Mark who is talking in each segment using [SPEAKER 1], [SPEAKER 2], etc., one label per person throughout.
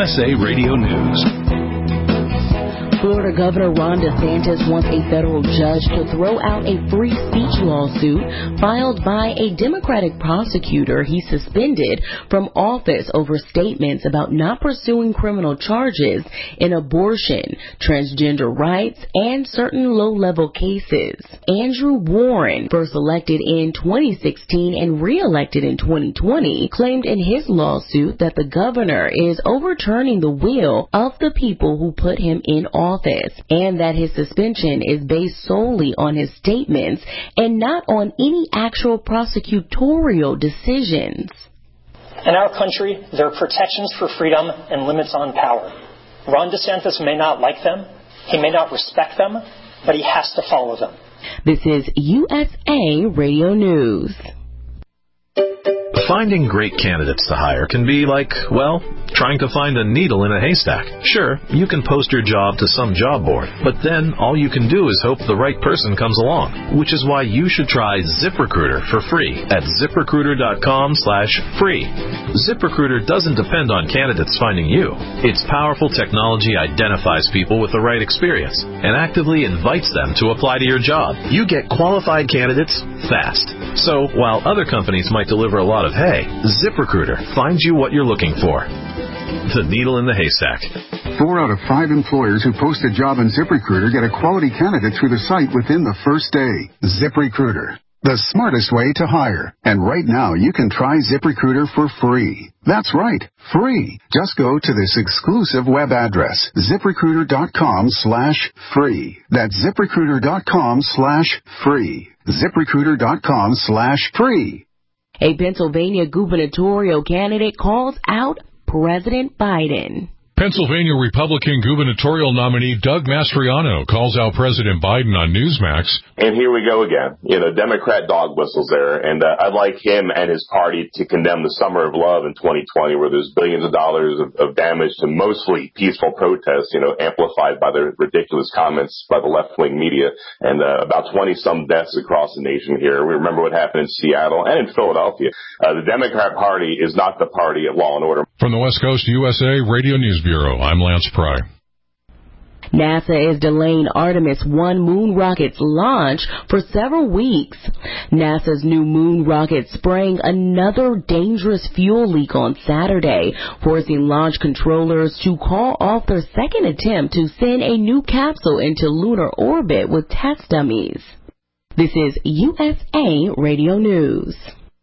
[SPEAKER 1] USA Radio News.
[SPEAKER 2] Florida Governor Ron DeSantis wants a federal judge to throw out a free speech lawsuit filed by a Democratic prosecutor he suspended from office over statements about not pursuing criminal charges in abortion, transgender rights, and certain low-level cases. Andrew Warren, first elected in 2016 and re-elected in 2020, claimed in his lawsuit that the governor is overturning the will of the people who put him in office, and that his suspension is based solely on his statements and not on any actual prosecutorial decisions.
[SPEAKER 3] In our country, there are protections for freedom and limits on power. Ron DeSantis may not like them, he may not respect them, but he has to follow them.
[SPEAKER 2] This is USA Radio News.
[SPEAKER 1] Finding great candidates to hire can be like, well, trying to find a needle in a haystack. Sure, you can post your job to some job board, but then all you can do is hope the right person comes along, which is why you should try ZipRecruiter for free at ZipRecruiter.com/free. ZipRecruiter doesn't depend on candidates finding you. Its powerful technology identifies people with the right experience and actively invites them to apply to your job. You get qualified candidates fast. So while other companies might deliver a lot of hay, ZipRecruiter finds you what you're looking for. The needle in the haystack.
[SPEAKER 4] 4 out of 5 employers who post a job on ZipRecruiter get a quality candidate through the site within the first day. ZipRecruiter, the smartest way to hire. And right now, you can try ZipRecruiter for free. That's right, free. Just go to this exclusive web address, ZipRecruiter.com/free. That's ZipRecruiter.com/free. ZipRecruiter.com/free.
[SPEAKER 2] A Pennsylvania gubernatorial candidate calls out President Biden.
[SPEAKER 5] Pennsylvania Republican gubernatorial nominee Doug Mastriano calls out President Biden on Newsmax.
[SPEAKER 6] And here we go again. Democrat dog whistles there. And I'd like him and his party to condemn the Summer of Love in 2020, where there's billions of dollars of damage to mostly peaceful protests, amplified by the ridiculous comments by the left-wing media, and about 20-some deaths across the nation here. We remember what happened in Seattle and in Philadelphia. The Democrat Party is not the party of law and order.
[SPEAKER 5] From the West Coast USA Radio News Bureau, I'm Lance Pry.
[SPEAKER 2] NASA is delaying Artemis 1 moon rocket's launch for several weeks. NASA's new moon rocket sprang another dangerous fuel leak on Saturday, forcing launch controllers to call off their second attempt to send a new capsule into lunar orbit with test dummies. This is USA Radio News.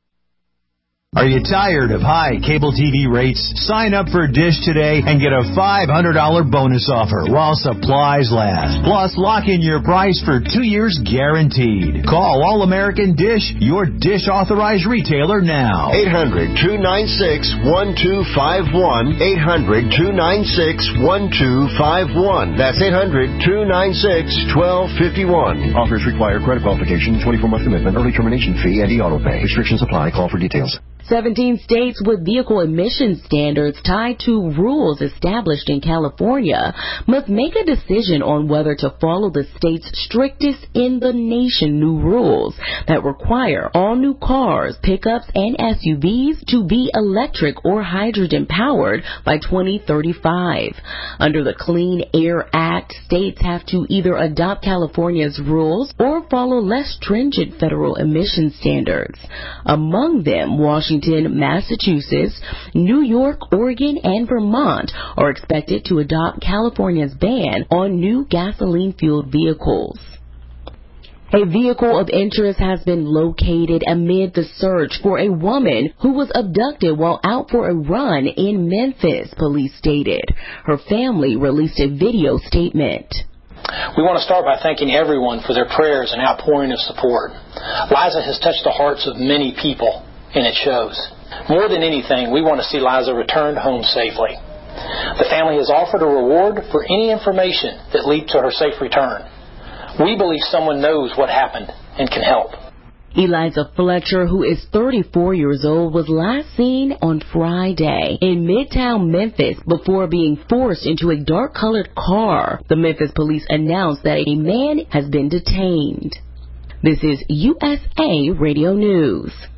[SPEAKER 7] Are you tired of high cable TV rates? Sign up for Dish today and get a $500 bonus offer while supplies last. Plus, lock in your price for 2 years guaranteed. Call All American Dish, your Dish authorized retailer now.
[SPEAKER 8] 800-296-1251. 800-296-1251. That's 800-296-1251. Offers require credit qualification, 24-month commitment, early termination fee, and e-auto pay. Restrictions apply. Call for details.
[SPEAKER 2] 17 states with vehicle emission standards tied to rules established in California must make a decision on whether to follow the state's strictest in the nation new rules that require all new cars, pickups, and SUVs to be electric or hydrogen powered by 2035. Under the Clean Air Act, states have to either adopt California's rules or follow less stringent federal emission standards. Among them, Washington, Massachusetts, New York, Oregon, and Vermont are expected to adopt California's ban on new gasoline-fueled vehicles. A vehicle of interest has been located amid the search for a woman who was abducted while out for a run in Memphis, police stated. Her family released a video statement.
[SPEAKER 3] We want to start by thanking everyone for their prayers and outpouring of support. Liza has touched the hearts of many people, and it shows. More than anything, we want to see Liza returned home safely. The family has offered a reward for any information that leads to her safe return. We believe someone knows what happened and can help.
[SPEAKER 2] Eliza Fletcher, who is 34 years old, was last seen on Friday in Midtown Memphis before being forced into a dark-colored car. The Memphis police announced that a man has been detained. This is USA Radio News.